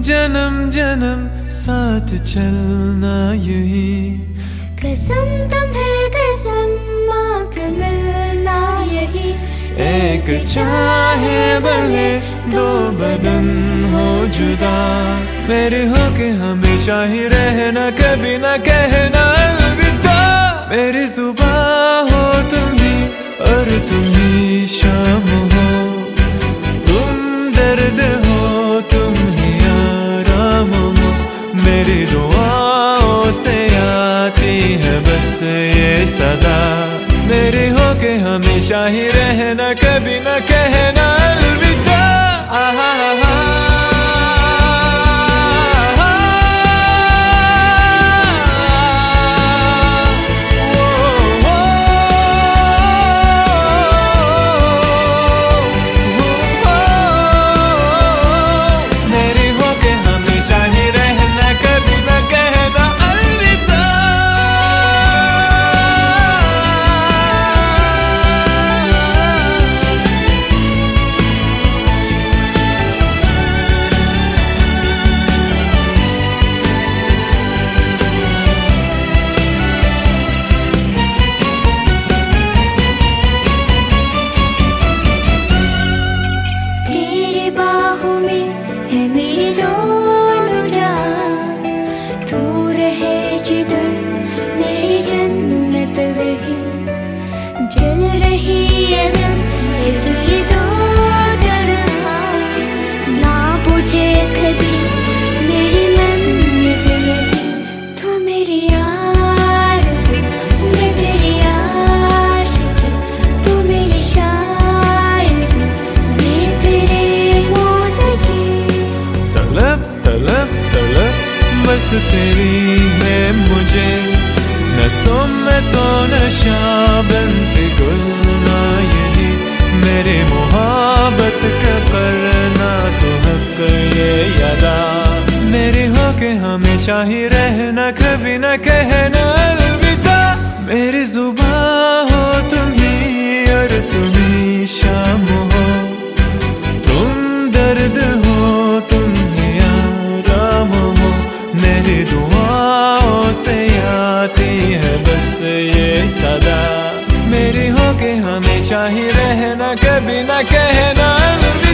जन्म जन्म साथ चलना यही, कसम तुम्हें कसम माँ के मिलना यही। एक चाहे भले दो बदन हो जुदा, मेरे होके हमेशा ही रहना, कभी ना कहना अलविदा। मेरी सुबह हो तुम ही और तुम ही शाम हो, तुम दर्द हो तुम ही आराम हो। मेरी दुआओं से आती है बस ये सदा, मेरे होके हमेशा ही रहना, कभी ना कहना अलविदा। मेरे होके हमेशा ही रहना, कभी ना कहना अलविदा। जल रही है दिल ये दो तरफा, ना पूछे कभी मेरी मन्नत यही। तू मेरी आरज़ू मैं तेरी आशिकी, तू मेरी शायरी मैं तेरे मौसीकी। तलब तलब तलब बस तेरी है मुझे, नसों में तो नशा बनती गुलना यही। मेरे मोहब्बत का करना तो हक ये यादा, मेरे होके हमेशा ही रहना, कभी ना कहना अलविदा। मेरी जुबान हो तुम ही और तुम ही शाम हो, तुम दर्द हो तुम ही आराम हो। मेरी दुआओं से आती है बस ये सदा, मेरी होके हमेशा ही रहना, कभी ना कहना अलविदा।